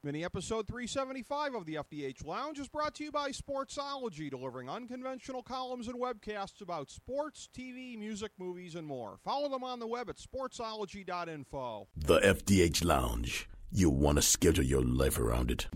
Mini episode 375 of the FDH Lounge is brought to you by Sportsology, delivering unconventional columns and webcasts about sports, TV, music, movies, and more. Follow them on the web at sportsology.info. The FDH Lounge. You want to schedule your life around it.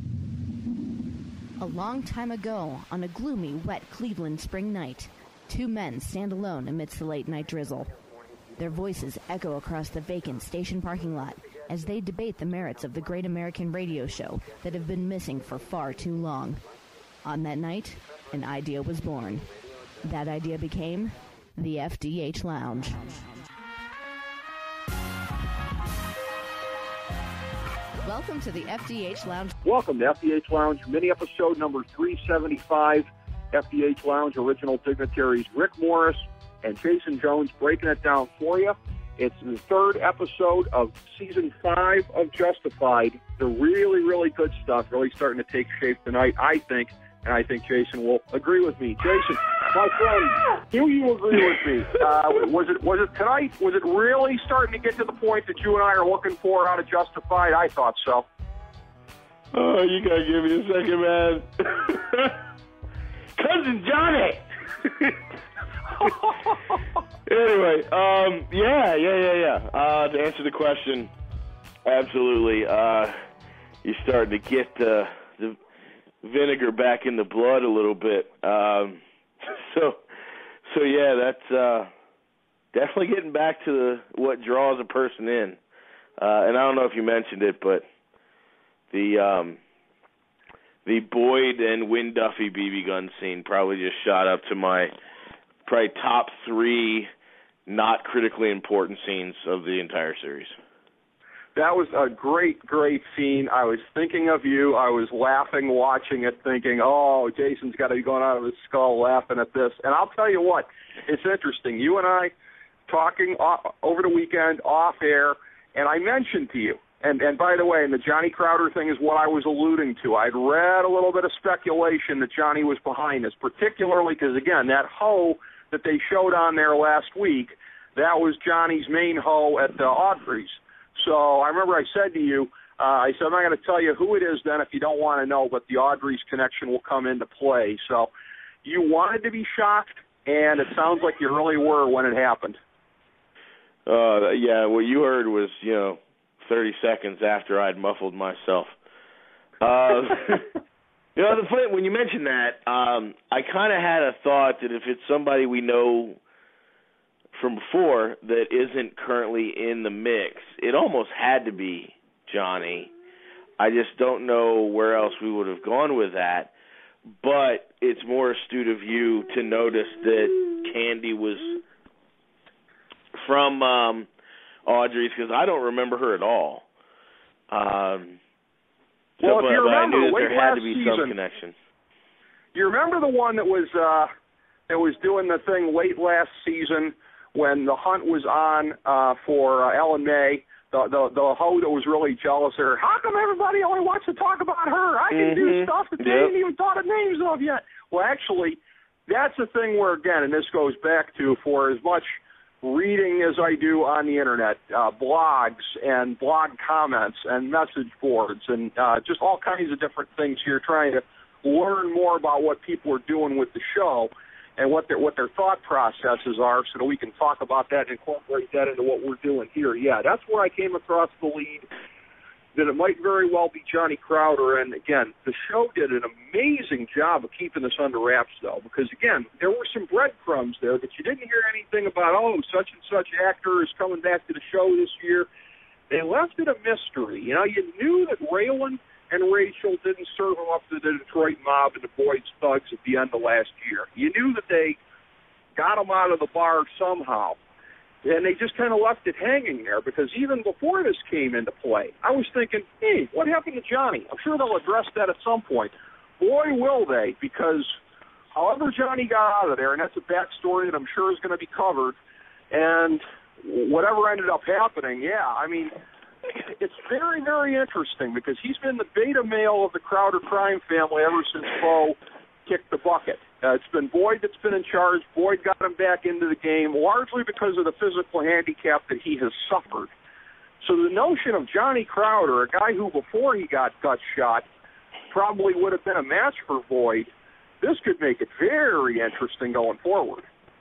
A long time ago, on a gloomy, wet Cleveland spring night, two men stand alone amidst the late-night drizzle. Their voices echo across the vacant station parking lot as they debate the merits of the great American radio show that have been missing for far too long. On that night, an idea was born. That idea became the FDH Lounge. Welcome to the FDH Lounge. Welcome to FDH Lounge, mini episode number 375. FDH Lounge original dignitaries Rick Morris and Jason Jones breaking it down for you. It's the third episode of Season 5 of Justified. The really, really good stuff really starting to take shape tonight, I think, and I think Jason will agree with me. Jason, my friend, do you agree with me? Was it tonight? Was it really starting to get to the point that you and I are looking for out of Justified? I thought so. Oh, you gotta give me a second, man. Cousin Johnny! Anyway, to answer the question, absolutely. You're starting to get the vinegar back in the blood a little bit. So yeah, that's definitely getting back to what draws a person in. And I don't know if you mentioned it, but the Boyd and Wynn Duffy BB gun scene probably just shot up to my top 3 not critically important scenes of the entire series. That was a great, great scene. I was thinking of you. I was laughing, watching it, thinking, oh, Jason's got to be going out of his skull laughing at this. And I'll tell you what, it's interesting. You and I talking over the weekend off air, and I mentioned to you, and by the way, and the Johnny Crowder thing is what I was alluding to. I'd read a little bit of speculation that Johnny was behind this, particularly because, again, that hoe that they showed on there last week, that was Johnny's main hoe at Audrey's. So I remember I said to you, I said, I'm not going to tell you who it is then if you don't want to know, but the Audrey's connection will come into play. So you wanted to be shocked, and it sounds like you really were when it happened. Yeah, what you heard was, 30 seconds after I'd muffled myself. The funny, when you mentioned that, I kind of had a thought that if it's somebody we know from before that isn't currently in the mix, it almost had to be Johnny. I just don't know where else we would have gone with that. But it's more astute of you to notice that Candy was from Audrey's, because I don't remember her at all. If you remember, I knew that there had to be season, some connection. You remember the one that was doing the thing late last season when the hunt was on for Ellen May, the hoe that was really jealous of her. How come everybody only wants to talk about her? I can do stuff that they ain't even thought of names of yet. Well, actually, that's the thing where, again, and this goes back to, for as much reading as I do on the internet, blogs and blog comments and message boards and just all kinds of different things here, trying to learn more about what people are doing with the show and what their thought processes are, so that we can talk about that and incorporate that into what we're doing here. Yeah, that's where I came across the lead, that it might very well be Johnny Crowder. And, again, the show did an amazing job of keeping this under wraps, though, because, again, there were some breadcrumbs there that you didn't hear anything about, such and such actor is coming back to the show this year. They left it a mystery. You knew that Raylan and Rachel didn't serve them up to the Detroit mob and the Boyd's thugs at the end of last year. You knew that they got them out of the bar somehow. And they just kind of left it hanging there, because even before this came into play, I was thinking, hey, what happened to Johnny? I'm sure they'll address that at some point. Boy, will they, because however Johnny got out of there, and that's a backstory that I'm sure is going to be covered, and whatever ended up happening, it's very, very interesting, because he's been the beta male of the Crowder crime family ever since Bo kicked the bucket. It's been Boyd that's been in charge. Boyd got him back into the game, largely because of the physical handicap that he has suffered. So the notion of Johnny Crowder, a guy who before he got gut shot probably would have been a match for Boyd, this could make it very interesting going forward.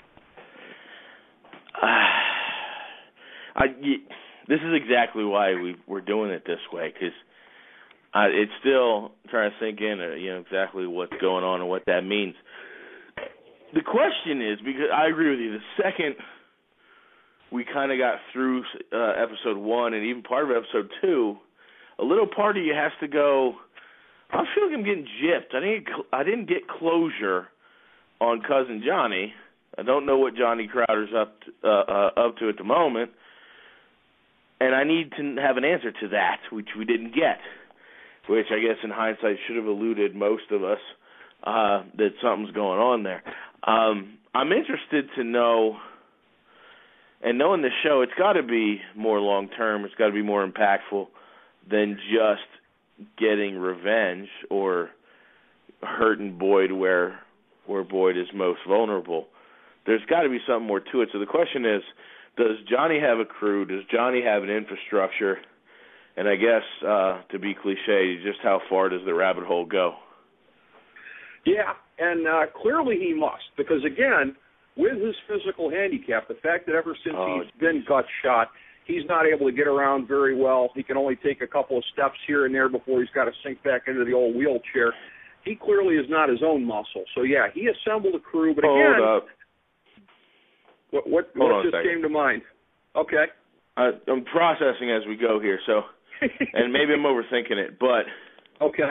This is exactly why we're doing it this way, because it's still trying to sink in, exactly what's going on and what that means. The question is, because I agree with you, the second we kind of got through episode 1 and even part of episode 2, a little part of you has to go, I feel like I'm getting gypped. I didn't get closure on Cousin Johnny. I don't know what Johnny Crowder's up to at the moment, and I need to have an answer to that, which we didn't get, which I guess in hindsight should have eluded most of us that something's going on there. I'm interested to know, and knowing the show, it's got to be more long-term, it's got to be more impactful than just getting revenge or hurting Boyd where Boyd is most vulnerable. There's got to be something more to it. So the question is, does Johnny have a crew? Does Johnny have an infrastructure? And I guess, to be cliche, just how far does the rabbit hole go? Yeah, and clearly he must, because, again, with his physical handicap, the fact that ever since he's been gut shot, he's not able to get around very well. He can only take a couple of steps here and there before he's got to sink back into the old wheelchair. He clearly is not his own muscle. So, yeah, he assembled a crew, but again... Hold up. What just came to mind? Okay. I'm processing as we go here, so, and maybe I'm overthinking it, but okay.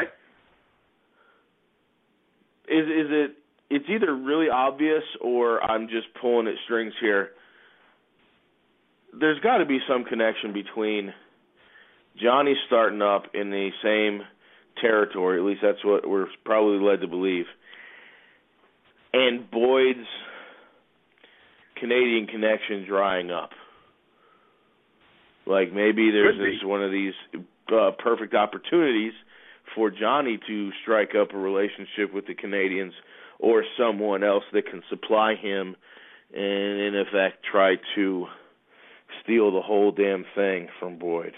It's either really obvious or I'm just pulling at strings here. There's got to be some connection between Johnny starting up in the same territory, at least that's what we're probably led to believe, and Boyd's Canadian connection drying up. Like maybe there's one of these perfect opportunities for Johnny to strike up a relationship with the Canadians or someone else that can supply him and in effect try to steal the whole damn thing from Boyd.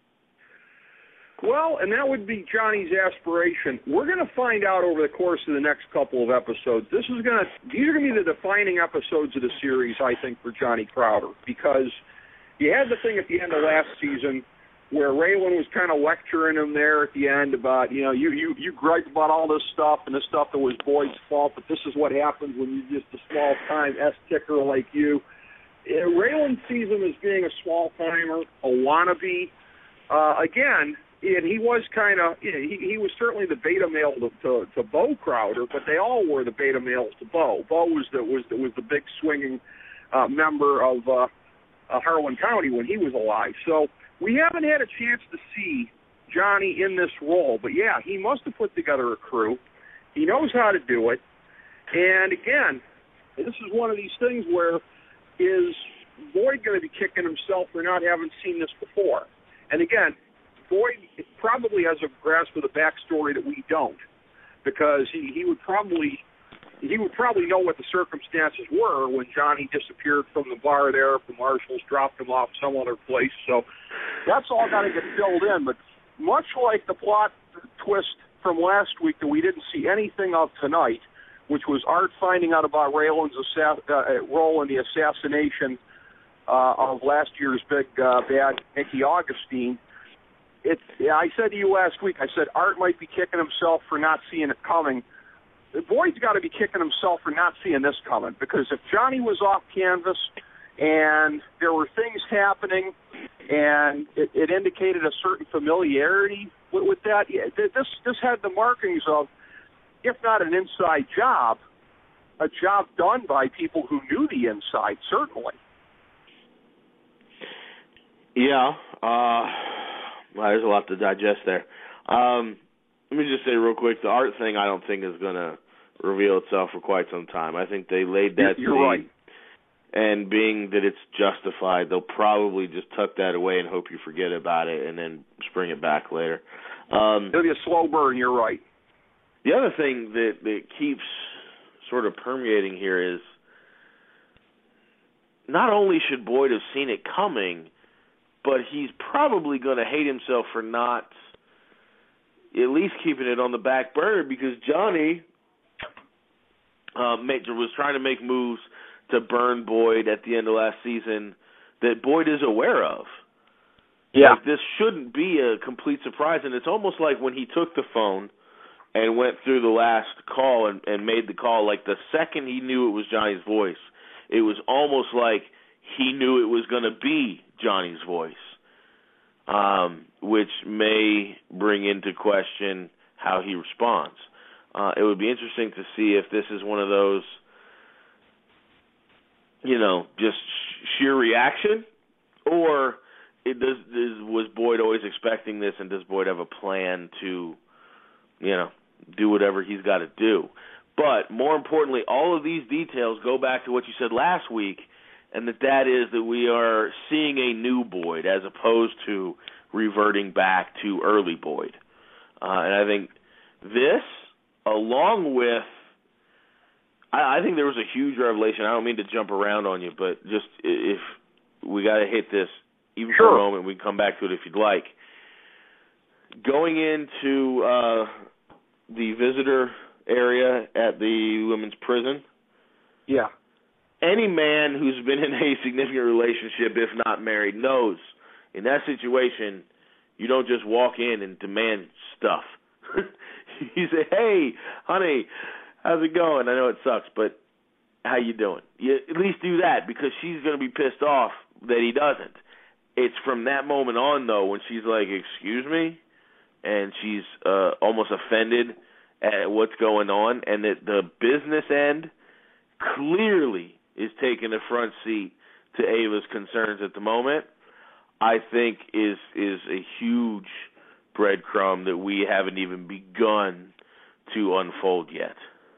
Well, and that would be Johnny's aspiration. We're going to find out over the course of the next couple of episodes. These are going to be the defining episodes of the series, I think, for Johnny Crowder, because you had the thing at the end of last season where Raylan was kind of lecturing him there at the end about, you gripe about all this stuff and this stuff that was Boyd's fault, but this is what happens when you're just a small-time S-ticker like you. Raylan sees him as being a small-timer, a wannabe. Again, and he was kind of, he was certainly the beta male to Bo Crowder, but they all were the beta males to Bo. Bo was the big swinging member of Harlan County when he was alive. So we haven't had a chance to see Johnny in this role, but yeah, he must have put together a crew. He knows how to do it. And again, this is one of these things where is Boyd going to be kicking himself for not having seen this before? And again, Boyd probably has a grasp of the backstory that we don't, because he would probably know what the circumstances were when Johnny disappeared from the bar there. The marshals dropped him off some other place. So that's all got to get filled in. But much like the plot twist from last week that we didn't see anything of tonight, which was Art finding out about Raylan's role in the assassination of last year's big bad Nicky Augustine. I said to you last week, I said Art might be kicking himself for not seeing it coming. Boyd's got to be kicking himself for not seeing this coming, because if Johnny was off canvas and there were things happening and it indicated a certain familiarity with that, this had the markings of, if not an inside job, a job done by people who knew the inside, certainly. Yeah, well, there's a lot to digest there. Let me just say real quick, the Art thing I don't think is going to reveal itself for quite some time. I think they laid that You're seed, right. And being that it's justified, they'll probably just tuck that away and hope you forget about it and then spring it back later. It'll be a slow burn, you're right. The other thing that keeps sort of permeating here is not only should Boyd have seen it coming, but he's probably going to hate himself for not at least keeping it on the back burner, because Johnny was trying to make moves to burn Boyd at the end of last season that Boyd is aware of. Yeah. Like, this shouldn't be a complete surprise, and it's almost like when he took the phone and went through the last call and made the call, like the second he knew it was Johnny's voice, it was almost like he knew it was going to be Johnny's voice, which may bring into question how he responds. It would be interesting to see if this is one of those, just sheer reaction, or was Boyd always expecting this, and does Boyd have a plan to, do whatever he's got to do? But more importantly, all of these details go back to what you said last week, and that is that we are seeing a new Boyd as opposed to reverting back to early Boyd. And I think this, along with, I think there was a huge revelation. I don't mean to jump around on you, but just if we got to hit this even for a moment, we can come back to it if you'd like. Going into the visitor area at the women's prison. Yeah. Any man who's been in a significant relationship, if not married, knows in that situation you don't just walk in and demand stuff. You say, "Hey, honey, how's it going? I know it sucks, but how you doing?" You at least do that, because she's going to be pissed off that he doesn't. It's from that moment on, though, when she's like, "Excuse me," and she's almost offended at what's going on, and that the business end clearly is taking a front seat to Ava's concerns at the moment, I think is a huge breadcrumb that we haven't even begun to unfold yet.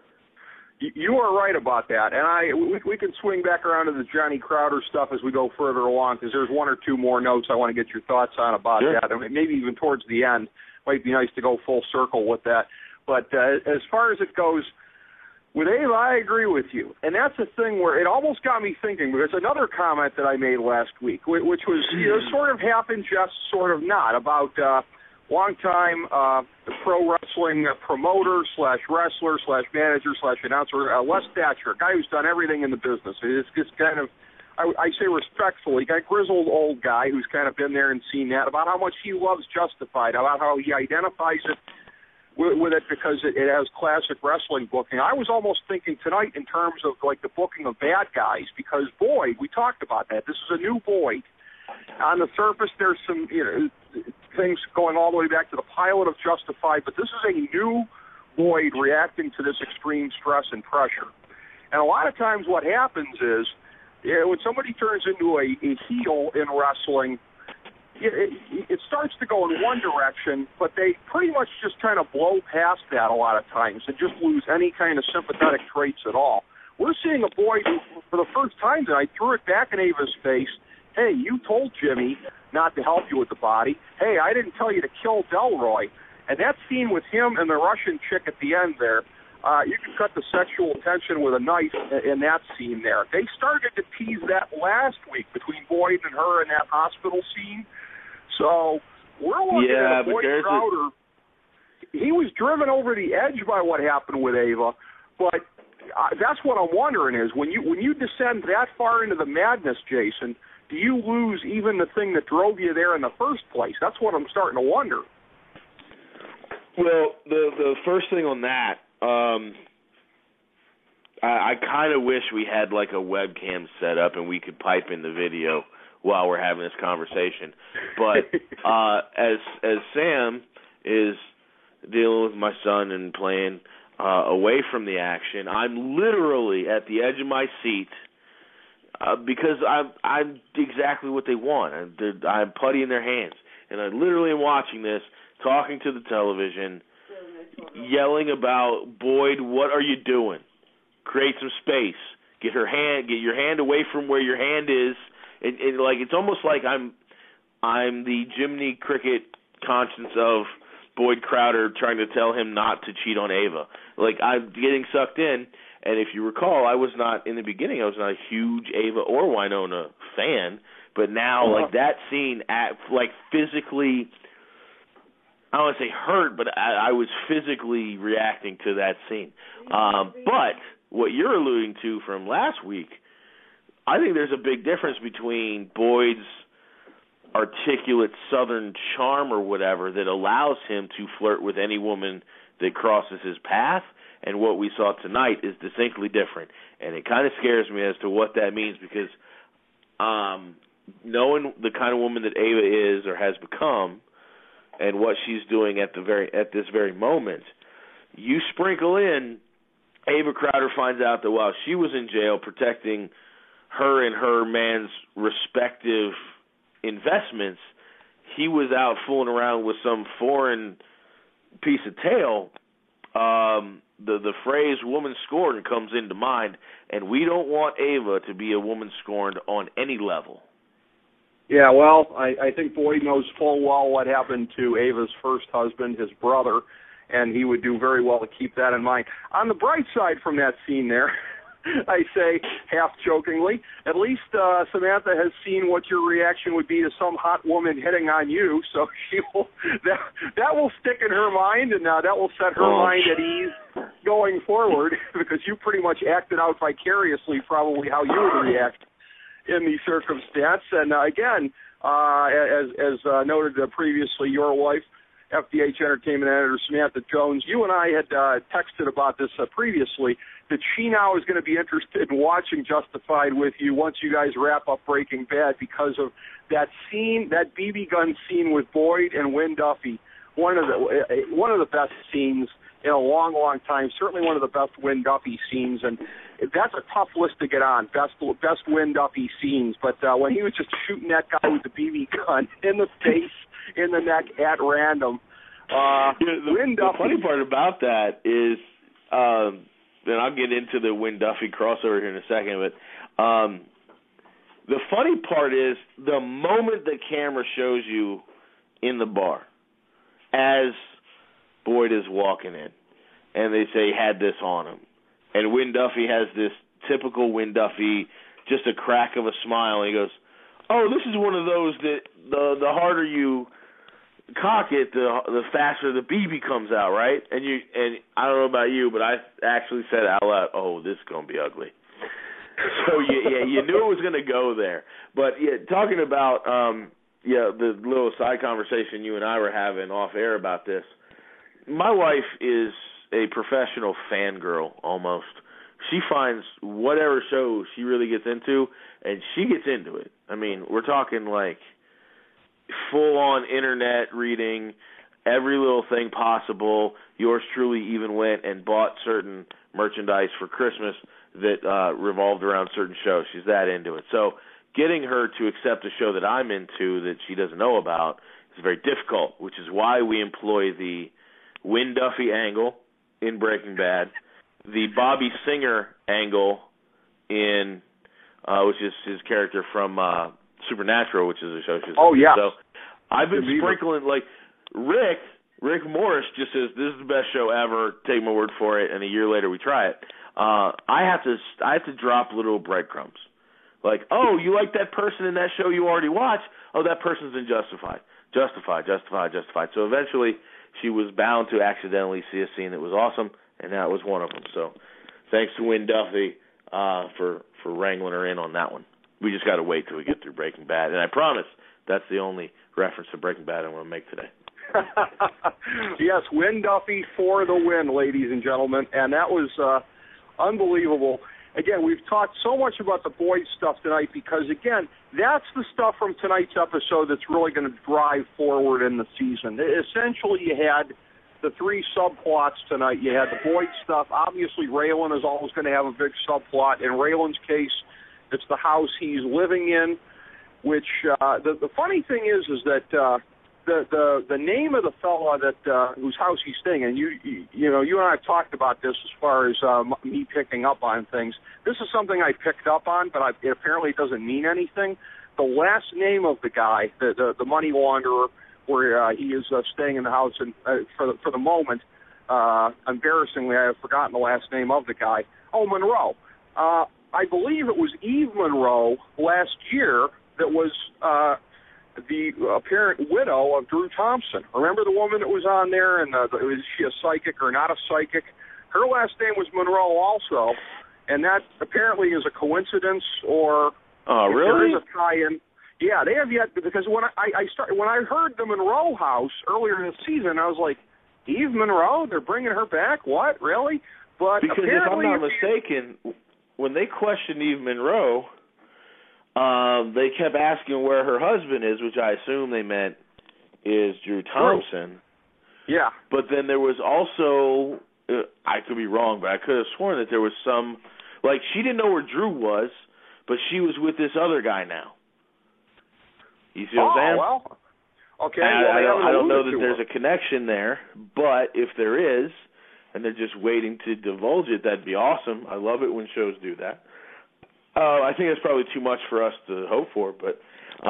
You are right about that, and we can swing back around to the Johnny Crowder stuff as we go further along, because there's one or two more notes I want to get your thoughts on about that, and maybe even towards the end. Might be nice to go full circle with that. But as far as it goes, with Ava, I agree with you, and that's the thing where it almost got me thinking, because another comment that I made last week, which was sort of half in jest, sort of not, about long-time pro wrestling promoter / wrestler / manager / announcer, Les Thatcher, a guy who's done everything in the business. It's just kind of, I say respectfully, a grizzled old guy who's kind of been there and seen that, about how much he loves Justified, about how he identifies it with it because it has classic wrestling booking. I was almost thinking tonight in terms of like the booking of bad guys, because Boyd, we talked about that. This is a new Boyd. On the surface, there's some things going all the way back to the pilot of Justified, but this is a new Boyd reacting to this extreme stress and pressure. And a lot of times what happens is when somebody turns into a heel in wrestling, it starts to go in one direction, but they pretty much just kind of blow past that a lot of times and just lose any kind of sympathetic traits at all. We're seeing a Boyd who, for the first time tonight, threw it back in Ava's face. Hey, you told Jimmy not to help you with the body. Hey, I didn't tell you to kill Delroy. And that scene with him and the Russian chick at the end there, you can cut the sexual tension with a knife in that scene there. They started to tease that last week between Boyd and her in that hospital scene. So we're looking at Boyd Crowder. He was driven over the edge by what happened with Ava, but that's what I'm wondering is when you descend that far into the madness, Jason, do you lose even the thing that drove you there in the first place? That's what I'm starting to wonder. Well, the first thing on that, I kind of wish we had like a webcam set up and we could pipe in the video while we're having this conversation. But as Sam is dealing with my son and playing away from the action, I'm literally at the edge of my seat because I'm exactly what they want. I'm putty in their hands. And I literally am watching this, talking to the television, yelling about, Boyd, what are you doing? Create some space. Get your hand away from where your hand is. Like it's almost like I'm the Jiminy Cricket conscience of Boyd Crowder trying to tell him not to cheat on Ava. Like I'm getting sucked in, and if you recall, in the beginning I was not a huge Ava or Winona fan But now, like, that scene, physically, I don't want to say hurt, but I was physically reacting to that scene. But what you're alluding to from last week, I think there's a big difference between Boyd's articulate Southern charm or whatever that allows him to flirt with any woman that crosses his path, and what we saw tonight is distinctly different. And it kind of scares me as to what that means, because knowing the kind of woman that Ava is or has become and what she's doing at this very moment, you sprinkle in Ava Crowder finds out that while she was in jail protecting her and her man's respective investments, he was out fooling around with some foreign piece of tail. The phrase woman scorned comes into mind, and we don't want Ava to be a woman scorned on any level. Yeah, well, I think Boyd knows full well what happened to Ava's first husband, his brother, and he would do very well to keep that in mind. On the bright side from that scene there, I say, half-jokingly, at least Samantha has seen what your reaction would be to some hot woman hitting on you, so that will stick in her mind, and that will set her mind at ease going forward, because you pretty much acted out vicariously probably how you would react in the circumstance. And again, as noted previously, your wife, FDH Entertainment editor Samantha Jones, you and I had texted about this previously, that she now is going to be interested in watching Justified with you once you guys wrap up Breaking Bad, because of that scene, that BB gun scene with Boyd and Wynn Duffy, one of the best scenes in a long, long time, certainly one of the best Wynn Duffy scenes, and that's a tough list to get on, best Wynn Duffy scenes, but when he was just shooting that guy with the BB gun in the face, in the neck, at random. The funny part about that is, and I'll get into the Wynn Duffy crossover here in a second, but the funny part is the moment the camera shows you in the bar as Boyd is walking in, and they say he had this on him, and Wynn Duffy has this typical Wynn Duffy, just a crack of a smile, and he goes, "Oh, this is one of those that the harder you cock it, the faster the BB comes out, right?" And I don't know about you, but I actually said out loud, "Oh, this is gonna be ugly." So you knew it was gonna go there. But talking about the little side conversation you and I were having off air about this, my wife is a professional fangirl almost. She finds whatever show she really gets into, and she gets into it. I mean, we're talking like full-on internet reading, every little thing possible. Yours truly even went and bought certain merchandise for Christmas that revolved around certain shows. She's that into it. So getting her to accept a show that I'm into that she doesn't know about is very difficult, which is why we employ the Wynn Duffy angle in Breaking Bad, the Bobby Singer angle in, which is his character from Supernatural, which is a show she's Oh, yeah. So I've been sprinkling, like, Rick Morris just says, "This is the best show ever, take my word for it," and a year later we try it. I have to drop little breadcrumbs. Like, "Oh, you like that person in that show you already watched? Oh, that person's in Justified. Justified. So eventually she was bound to accidentally see a scene that was awesome, and that was one of them. So thanks to Wynn Duffy for wrangling her in on that one. We just got to wait till we get through Breaking Bad. And I promise that's the only reference to Breaking Bad I'm going to make today. Yes, Wynn Duffy for the win, ladies and gentlemen. And that was unbelievable. Again, we've talked so much about the Boyd stuff tonight because, again, that's the stuff from tonight's episode that's really going to drive forward in the season. Essentially, you had the three subplots tonight. You had the Boyd stuff. Obviously, Raylan is always going to have a big subplot. In Raylan's case, it's the house he's living in, which the funny thing is that the name of the fella that whose house he's staying in, you and I have talked about this as far as me picking up on things. This is something I picked up on, but it apparently doesn't mean anything. The last name of the guy, the money launderer, where he is staying in the house, and for the moment, embarrassingly, I have forgotten the last name of the guy. Oh, Monroe. I believe it was Eve Monroe last year that was the apparent widow of Drew Thompson. Remember the woman that was on there, and is she a psychic or not a psychic? Her last name was Monroe also, and that apparently is a coincidence or really? There is a tie-in. Yeah, they have yet, because when I heard the Monroe house earlier this season, I was like, Eve Monroe, they're bringing her back? What, really? But because if I'm not mistaken, when they questioned Eve Monroe, they kept asking where her husband is, which I assume they meant is Drew Thompson. Yeah. But then there was also, I could be wrong, but I could have sworn that there was some, like she didn't know where Drew was, but she was with this other guy now. You see what I'm saying? Well, okay. I don't know that there's a connection there, but if there is, and they're just waiting to divulge it, that'd be awesome. I love it when shows do that. I think that's probably too much for us to hope for, but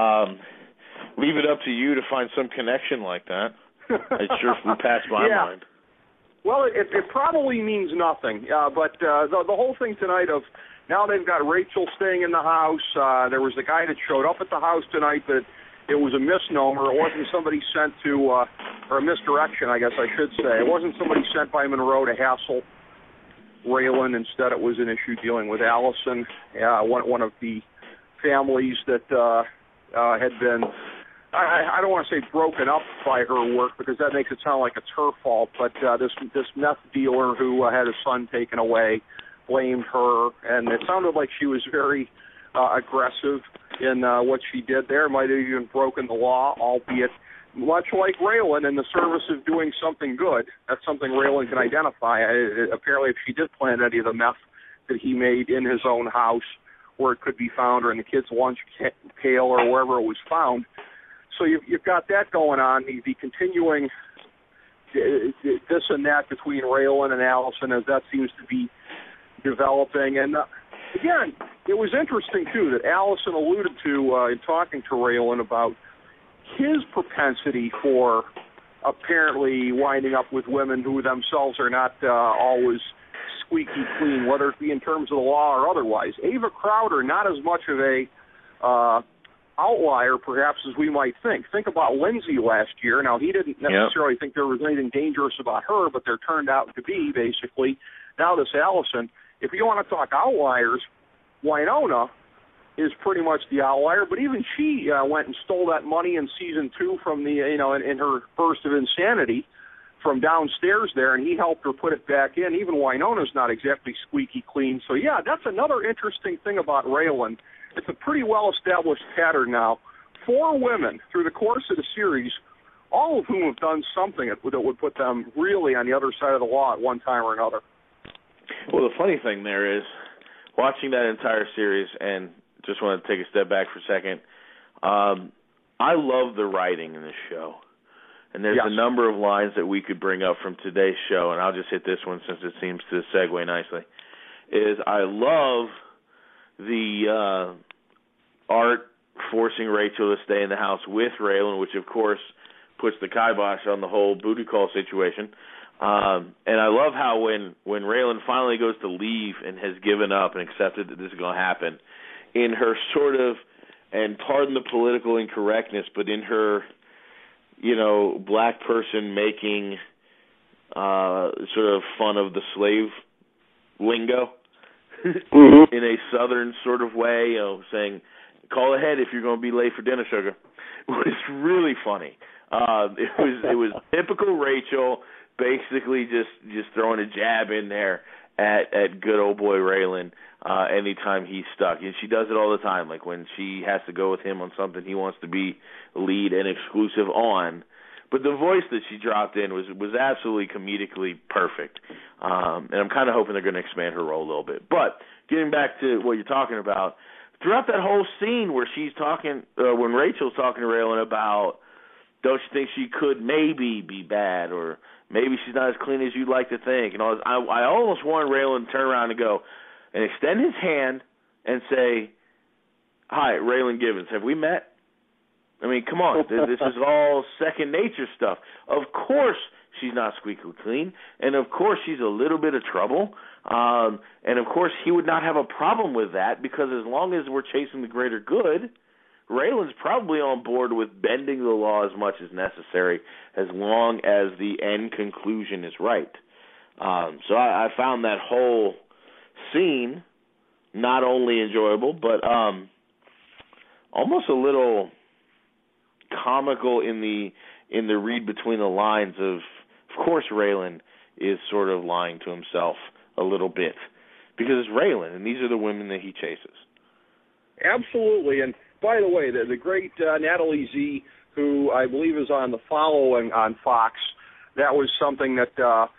leave it up to you to find some connection like that. It sure flew past my mind. Well, it probably means nothing, but the whole thing tonight of now they've got Rachel staying in the house. There was the guy that showed up at the house tonight, but it was a misnomer. It wasn't somebody sent to, or a misdirection, I guess I should say. It wasn't somebody sent by Monroe to hassle Raylan. Instead, it was an issue dealing with Allison, one of the families that had been, I don't want to say broken up by her work because that makes it sound like it's her fault, but this meth dealer who had his son taken away blamed her, and it sounded like she was very aggressive in what she did there. Might have even broken the law, albeit much like Raylan in the service of doing something good. That's something Raylan can identify. Apparently, if she did plant any of the meth that he made in his own house where it could be found or in the kids' lunch pail or wherever it was found. So you've got that going on, the continuing this and that between Raylan and Allison as that seems to be developing. And again, it was interesting, too, that Allison alluded to in talking to Raylan about his propensity for apparently winding up with women who themselves are not always squeaky clean, whether it be in terms of the law or otherwise. Ava Crowder, not as much of a outlier, perhaps, as we might think. Think about Lindsay last year. Now, he didn't necessarily think there was anything dangerous about her, but there turned out to be, basically. Now this Allison, if you want to talk outliers, Winona is pretty much the outlier, but even she went and stole that money in season 2 from the, in her burst of insanity from downstairs there, and he helped her put it back in. Even Winona's not exactly squeaky clean. So, yeah, that's another interesting thing about Raylan. It's a pretty well-established pattern now. 4 women through the course of the series, all of whom have done something that would put them really on the other side of the law at one time or another. Well, the funny thing there is, watching that entire series, and just want to take a step back for a second, I love the writing in this show. And there's a number of lines that we could bring up from today's show, and I'll just hit this one since it seems to segue nicely, is I love the Art forcing Rachel to stay in the house with Raylan, which, of course, puts the kibosh on the whole booty call situation. And I love how when Raylan finally goes to leave and has given up and accepted that this is going to happen, in her sort of, and pardon the political incorrectness, but in her, black person making sort of fun of the slave lingo in a southern sort of way, saying, call ahead if you're going to be late for dinner, sugar, was really funny. It was typical Rachel, basically just throwing a jab in there at good old boy Raylan anytime he's stuck. And she does it all the time, like when she has to go with him on something he wants to be lead and exclusive on. But the voice that she dropped in was absolutely comedically perfect. And I'm kind of hoping they're going to expand her role a little bit. But getting back to what you're talking about, throughout that whole scene where she's talking, when Rachel's talking to Raylan about, don't you think she could maybe be bad, or maybe she's not as clean as you'd like to think, and all this, I almost want Raylan to turn around and go and extend his hand and say, hi, Raylan Givens, have we met? I mean, come on, this is all second nature stuff. Of course she's not squeaky clean, and of course she's a little bit of trouble, and of course he would not have a problem with that, because as long as we're chasing the greater good, Raylan's probably on board with bending the law as much as necessary, as long as the end conclusion is right. So I found that whole scene not only enjoyable, but almost a little comical in the read between the lines of course, Raylan is sort of lying to himself a little bit, because it's Raylan, and these are the women that he chases. Absolutely, and by the way, the great Natalie Z, who I believe is on The Following on Fox, that was something that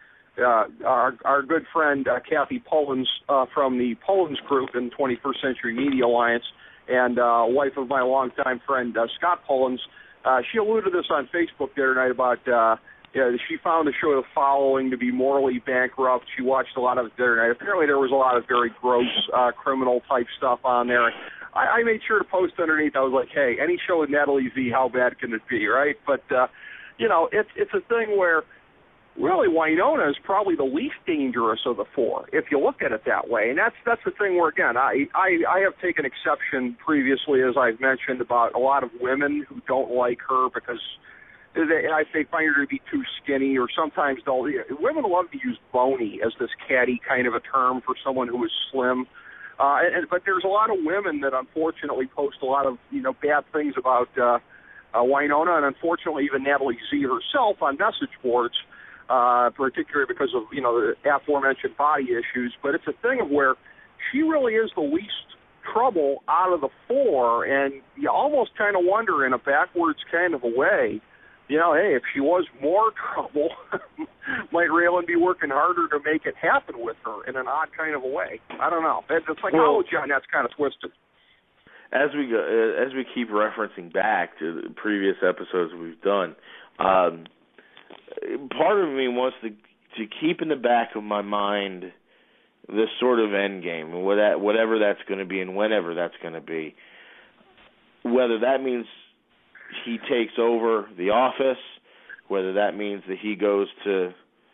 our good friend Kathy Pullins from the Pullins Group in 21st Century Media Alliance, and wife of my longtime friend Scott Pullins, she alluded to this on Facebook the other night about she found the show The Following to be morally bankrupt. She watched a lot of it the other night. Apparently there was a lot of very gross criminal-type stuff on there. I made sure to post underneath. I was like, hey, any show with Natalie Z, how bad can it be, right? But, it's a thing where really Wynonna is probably the least dangerous of the four, if you look at it that way. And that's the thing where, again, I have taken exception previously, as I've mentioned, about a lot of women who don't like her because they find her to be too skinny, or sometimes women love to use bony as this catty kind of a term for someone who is slim. But there's a lot of women that unfortunately post a lot of bad things about Wynonna, and unfortunately even Natalie Z herself on message boards, particularly because of the aforementioned body issues. But it's a thing of where she really is the least trouble out of the four, and you almost kind of wonder in a backwards kind of a way, hey, if she was more trouble, might Raylan be working harder to make it happen with her in an odd kind of a way? I don't know. The psychology on that's kind of twisted. As we keep referencing back to the previous episodes we've done, part of me wants to keep in the back of my mind this sort of end game, whatever that's going to be and whenever that's going to be. Whether that means he takes over the office, whether that means that he goes to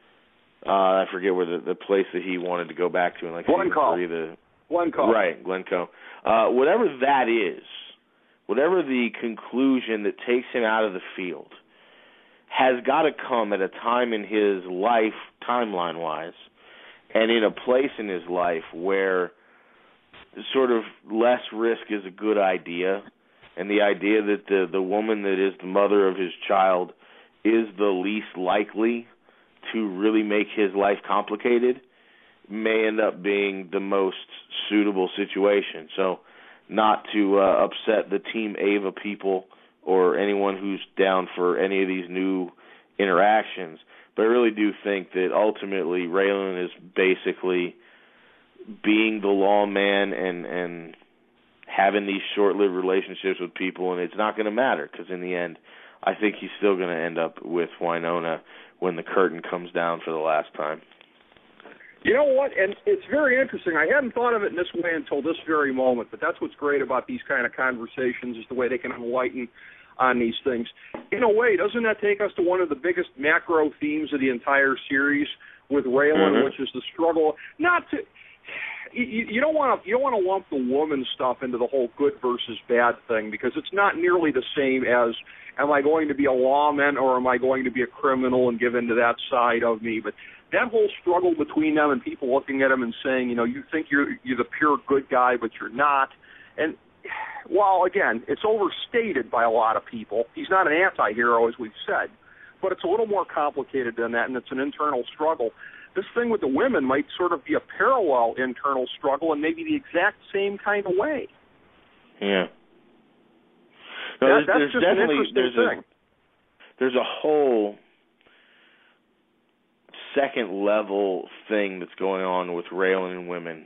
I forget where the place that he wanted to go back to in Glencoe. Glencoe. Right, Glencoe. Whatever that is, whatever the conclusion that takes him out of the field, has got to come at a time in his life, timeline-wise, and in a place in his life where sort of less risk is a good idea, and the idea that the woman that is the mother of his child is the least likely to really make his life complicated may end up being the most suitable situation. So not to upset the Team Ava people or anyone who's down for any of these new interactions, but I really do think that ultimately Raylan is basically being the lawman and having these short-lived relationships with people, and it's not going to matter because in the end, I think he's still going to end up with Wynonna when the curtain comes down for the last time. You know what? And it's very interesting. I hadn't thought of it in this way until this very moment, but that's what's great about these kind of conversations is the way they can enlighten on these things. In a way, doesn't that take us to one of the biggest macro themes of the entire series with Raylan, which is the struggle not to... You don't want to lump the woman stuff into the whole good versus bad thing, because it's not nearly the same as, am I going to be a lawman or am I going to be a criminal and give into that side of me? But that whole struggle between them and people looking at him and saying, you think you're the pure good guy, but you're not. And while, again, it's overstated by a lot of people, he's not an anti-hero, as we've said, but it's a little more complicated than that, and it's an internal struggle. This thing with the women might sort of be a parallel internal struggle and maybe the exact same kind of way. Yeah. No, that's just an interesting thing. There's a whole second level thing that's going on with Raylan and women.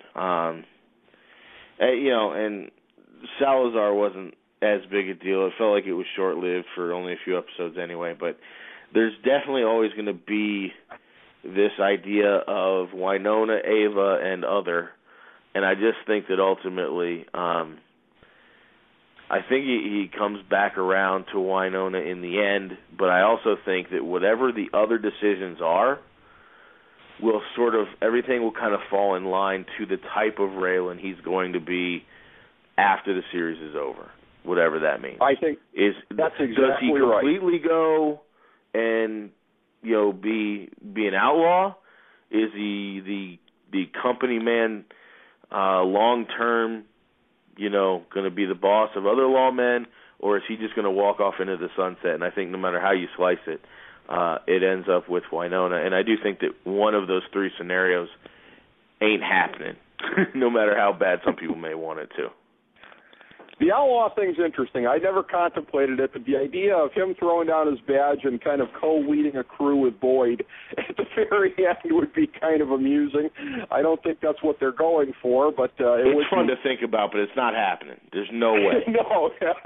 And Salazar wasn't as big a deal. It felt like it was short-lived for only a few episodes anyway, but there's definitely always going to be this idea of Wynonna, Ava, and other, and I just think that ultimately, I think he comes back around to Wynonna in the end, but I also think that whatever the other decisions are, everything will kind of fall in line to the type of Raylan he's going to be after the series is over. whatever that means. I think that's exactly does he completely right. go and be an outlaw? Is he the company man long term? Going to be the boss of other lawmen, or is he just going to walk off into the sunset? And I think no matter how you slice it, it ends up with Wynonna. And I do think that one of those three scenarios ain't happening, no matter how bad some people may want it to. The outlaw thing's interesting. I never contemplated it, but the idea of him throwing down his badge and kind of co-leading a crew with Boyd at the very end would be kind of amusing. I don't think that's what they're going for, but it's fun to think about, but it's not happening. There's no way. No.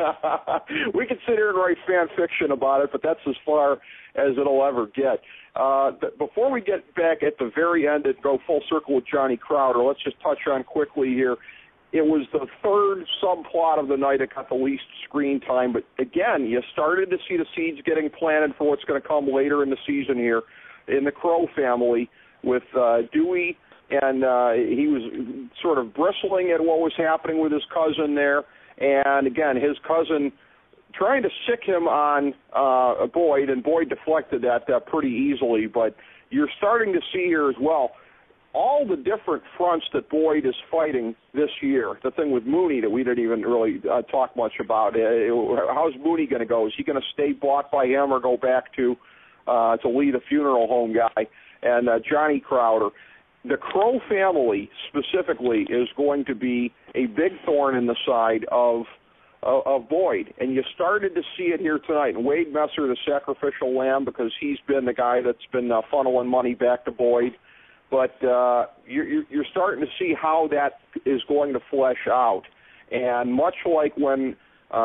We could sit here and write fan fiction about it, but that's as far as it'll ever get. Before we get back at the very end and go full circle with Johnny Crowder, let's just touch on quickly here. It was the third subplot of the night that got the least screen time, but again, you started to see the seeds getting planted for what's going to come later in the season here in the Crow family with Dewey, and he was sort of bristling at what was happening with his cousin there, and again, his cousin trying to sick him on Boyd, and Boyd deflected that pretty easily, but you're starting to see here as well all the different fronts that Boyd is fighting this year. The thing with Mooney that we didn't even really talk much about. How's Mooney going to go? Is he going to stay bought by him or go back to lead a funeral home guy? And Johnny Crowder. The Crow family specifically is going to be a big thorn in the side of Boyd. And you started to see it here tonight. And Wade Messer, the sacrificial lamb, because he's been the guy that's been funneling money back to Boyd. But you're starting to see how that is going to flesh out. And much like when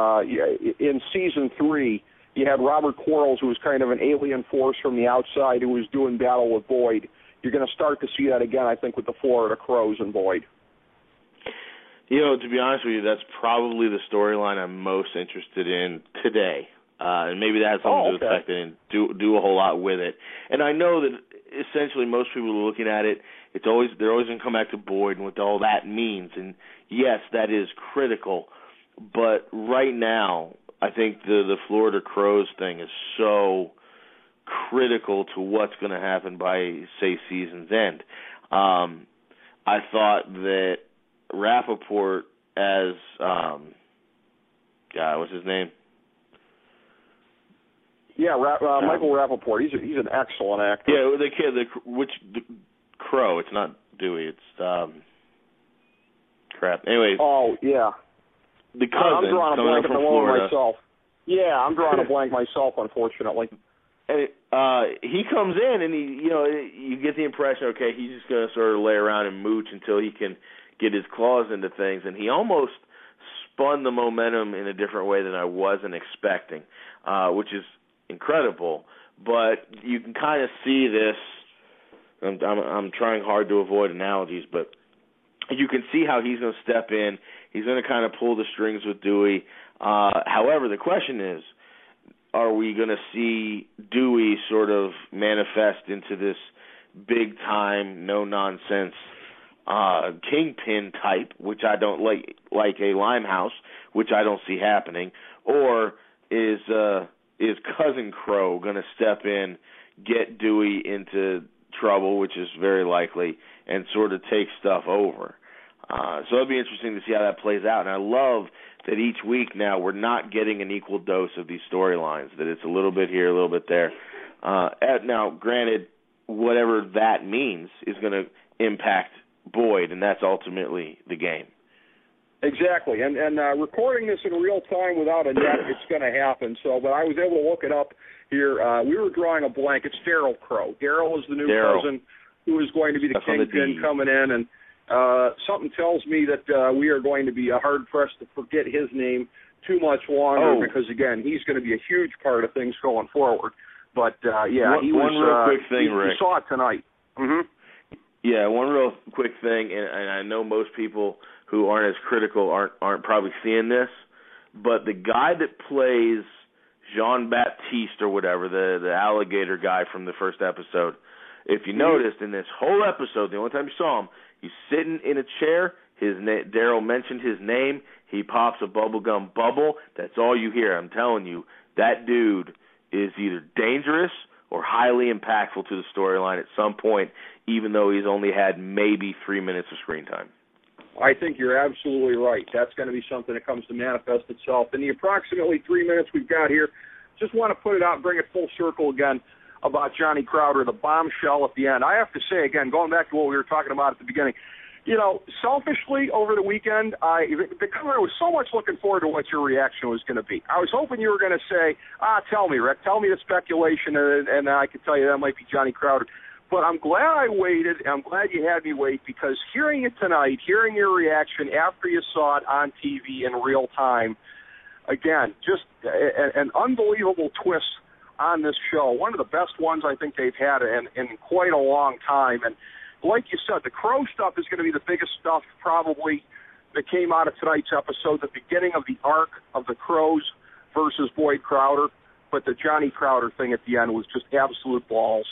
in Season 3, you had Robert Quarles, who was kind of an alien force from the outside who was doing battle with Boyd. You're going to start to see that again, I think, with the Florida Crows and Boyd. To be honest with you, that's probably the storyline I'm most interested in today. And maybe that has something to do with the fact that I didn't do a whole lot with it. And I know that essentially most people are looking at it, they're always going to come back to Boyd and what all that means. And yes, that is critical. But right now, I think the Florida Crows thing is so critical to what's going to happen by, say, season's end. I thought that Rappaport as, what's his name? Yeah, Michael Rappaport. He's an excellent actor. Yeah, the kid, the Crow. It's not Dewey. It's crap. Anyways. Oh yeah. The cousin. I'm drawing a blank at the moment myself. Yeah, I'm drawing a blank myself, unfortunately. And he comes in, and you get the impression, okay, he's just going to sort of lay around and mooch until he can get his claws into things, and he almost spun the momentum in a different way than I wasn't expecting, which is incredible. But you can kind of see this. I'm trying hard to avoid analogies, but you can see how he's going to step in. He's going to kind of pull the strings with Dewey. However, the question is, are we going to see Dewey sort of manifest into this big-time, no-nonsense kingpin type, which I don't like a Limehouse, which I don't see happening, or is Cousin Crow going to step in, get Dewey into trouble, which is very likely, and sort of take stuff over? So it'll be interesting to see how that plays out. And I love that each week now we're not getting an equal dose of these storylines, that it's a little bit here, a little bit there. Now, granted, whatever that means is going to impact Boyd, and that's ultimately the game. Exactly. And recording this in real time without a net, it's going to happen. But I was able to look it up here. We were drawing a blank. It's Daryl Crow. Daryl is the new cousin who is going to be the kingpin coming in, and something tells me that we are going to be hard-pressed to forget his name too much longer because, again, he's going to be a huge part of things going forward. But, he was one real quick thing, Rick. You saw it tonight. Mm-hmm. Yeah, one real quick thing, and I know most people who aren't as critical aren't probably seeing this, but the guy that plays Jean-Baptiste or whatever, the alligator guy from the first episode, if you noticed in this whole episode, the only time you saw him, he's sitting in a chair, Daryl mentioned his name. He pops a bubblegum bubble. That's all you hear. I'm telling you, that dude is either dangerous or highly impactful to the storyline at some point, even though he's only had maybe 3 minutes of screen time. I think you're absolutely right. That's going to be something that comes to manifest itself. In the approximately 3 minutes we've got here, just want to put it out and bring it full circle again about Johnny Crowder, the bombshell at the end. I have to say, again, going back to what we were talking about at the beginning, you know, selfishly over the weekend, because I was so much looking forward to what your reaction was going to be. I was hoping you were going to say, tell me, Rick, tell me the speculation, and I could tell you that might be Johnny Crowder. But I'm glad I waited, and I'm glad you had me wait, because hearing it tonight, hearing your reaction after you saw it on TV in real time, again, just an unbelievable twist on this show. One of the best ones I think they've had in quite a long time. And like you said, the Crow stuff is going to be the biggest stuff probably that came out of tonight's episode, the beginning of the arc of the Crows versus Boyd Crowder. But the Johnny Crowder thing at the end was just absolute balls.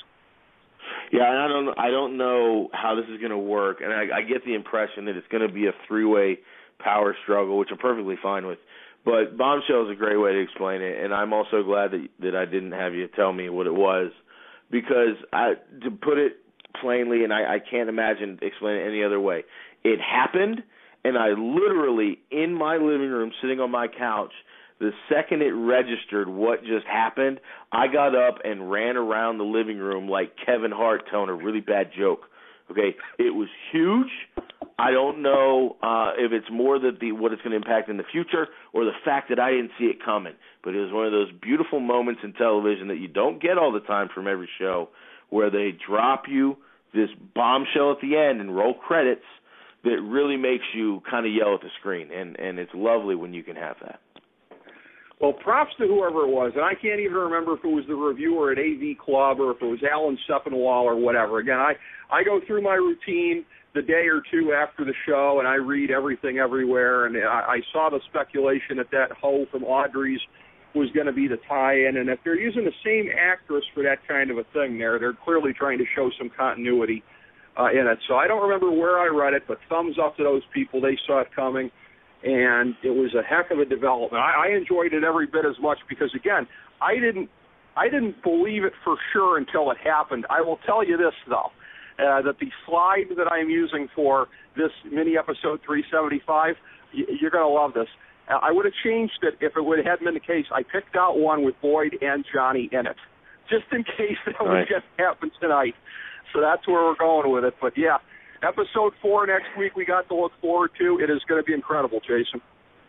Yeah, and I don't know how this is going to work, and I get the impression that it's going to be a three-way power struggle, which I'm perfectly fine with. But bombshell is a great way to explain it, and I'm also glad that I didn't have you tell me what it was, because to put it plainly, and I can't imagine explaining it any other way, it happened, and I literally, in my living room, sitting on my couch, the second it registered what just happened, I got up and ran around the living room like Kevin Hart telling a really bad joke. Okay, it was huge. I don't know if it's more that what it's going to impact in the future or the fact that I didn't see it coming. But it was one of those beautiful moments in television that you don't get all the time from every show, where they drop you this bombshell at the end and roll credits that really makes you kind of yell at the screen. And it's lovely when you can have that. Well, props to whoever it was, and I can't even remember if it was the reviewer at AV Club or if it was Alan Sepinwall or whatever. Again, I go through my routine the day or two after the show, and I read everything everywhere, and I saw the speculation that Ho from Audrey's was going to be the tie-in, and if they're using the same actress for that kind of a thing they're clearly trying to show some continuity in it. So I don't remember where I read it, but thumbs up to those people. They saw it coming. And it was a heck of a development. I enjoyed it every bit as much because, again, I didn't believe it for sure until it happened. I will tell you this, though, that the slide that I'm using for this mini episode 375, you're going to love this. I would have changed it if it would have been the case. I picked out one with Boyd and Johnny in it, just in case that was going to happen tonight. So that's where we're going with it. But, yeah. Episode 4 next week we got to look forward to. It is going to be incredible, Jason.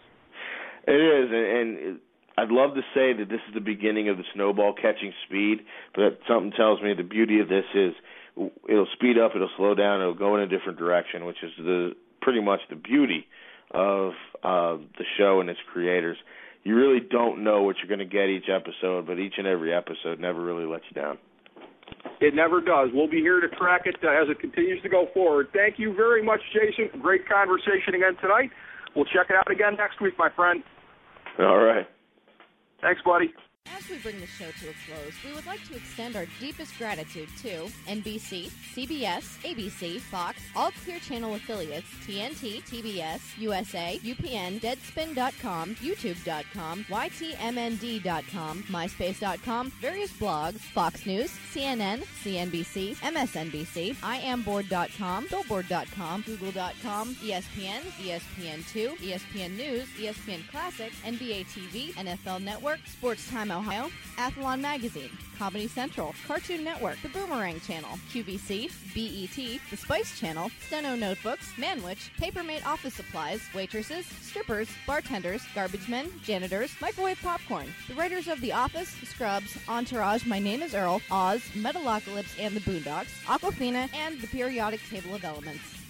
It is, and I'd love to say that this is the beginning of the snowball catching speed, but something tells me the beauty of this is it'll speed up, it'll slow down, it'll go in a different direction, which is pretty much the beauty of the show and its creators. You really don't know what you're going to get each episode, but each and every episode never really lets you down. It never does. We'll be here to track it as it continues to go forward. Thank you very much, Jason. Great conversation again tonight. We'll check it out again next week, my friend. All right. Thanks, buddy. As we bring the show to a close, we would like to extend our deepest gratitude to NBC, CBS, ABC, Fox, all Clear Channel affiliates, TNT, TBS, USA, UPN, Deadspin.com, YouTube.com, YTMND.com, MySpace.com, various blogs, Fox News, CNN, CNBC, MSNBC, IamBoard.com, Billboard.com, Google.com, ESPN, ESPN2, ESPN News, ESPN Classic, NBA TV, NFL Network, Sports Time Ohio, Athlon Magazine, Comedy Central, Cartoon Network, The Boomerang Channel, QVC, BET, The Spice Channel, Steno Notebooks, Manwich, Papermate Office Supplies, Waitresses, Strippers, Bartenders, Garbage Men, Janitors, Microwave Popcorn, the writers of The Office, Scrubs, Entourage, My Name is Earl, Oz, Metalocalypse and the Boondocks, Aquafina, and the periodic table of elements.